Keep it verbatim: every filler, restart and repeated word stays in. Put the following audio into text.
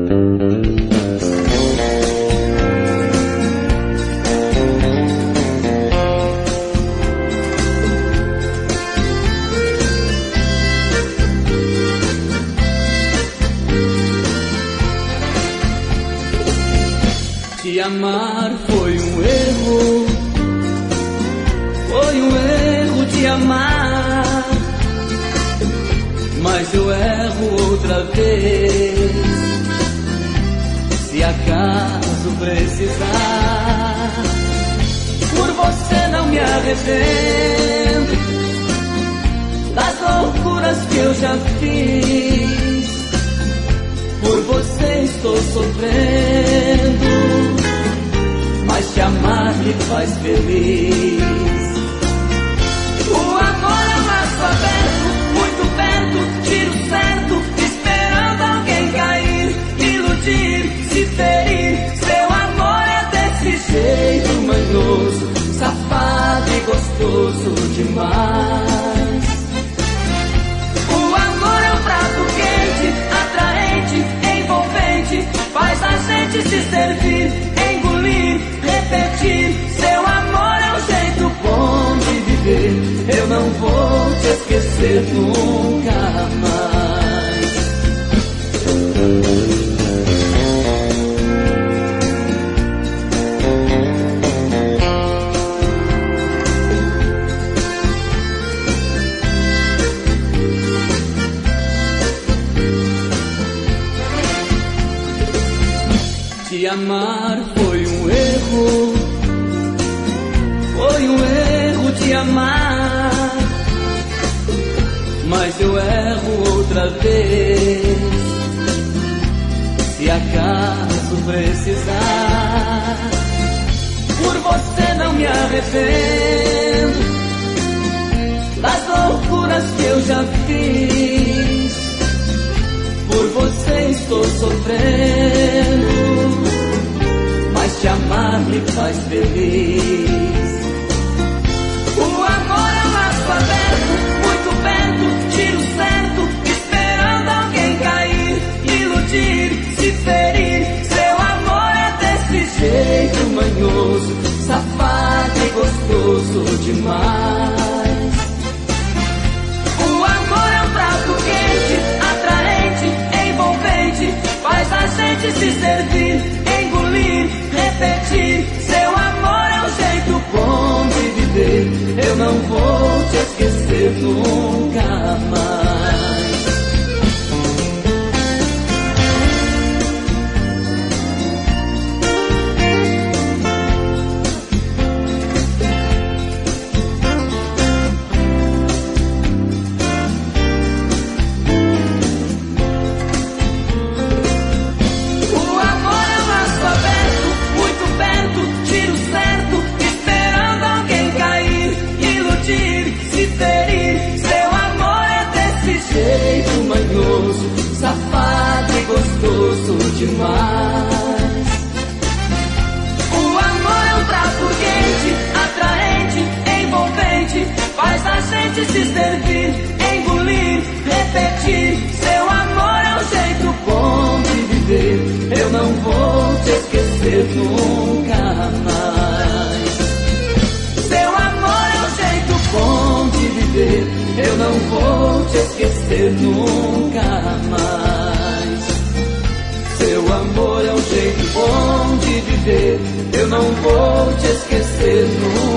Te amar foi um erro, foi um erro te amar, mas eu erro outra vez, se acaso precisar. Por você não me arrependo das loucuras que eu já fiz, por você estou sofrendo, mas te amar me faz feliz. O amor é um laço aberto, muito perto, tiro certo, esperando alguém cair, iludir, se ferir. Seu amor é desse jeito manhoso, safado e gostoso demais. O amor é um prato quente, atraente, envolvente, faz a gente se servir, engolir, repetir. Seu amor é um jeito bom de viver, eu não vou te esquecer nunca mais. Te amar foi um erro, foi um erro te amar, mas eu erro outra vez, se acaso precisar. Por você não me arrependo das loucuras que eu já fiz, por você estou sofrendo, mas te amar me faz feliz. O amor é um laço aberto, muito perto, tiro certo, esperando alguém cair, iludir, se ferir. Seu amor é desse jeito manhoso, safado e gostoso demais. O amor é um prato quente, atraente, envolvente, faz a gente se servir, engolir, repetir. Seu amor é um jeito bom de viver, eu não vou te esquecer nunca mais. Safado e gostoso demais. O amor é um prato quente, atraente, envolvente, faz a gente se servir, engolir, repetir. Seu amor é um jeito bom de viver, eu não vou te esquecer nunca mais. Seu amor é um jeito bom de viver, eu não vou te esquecer nunca mais. Seu amor é um jeito bom de viver, eu não vou te esquecer nunca.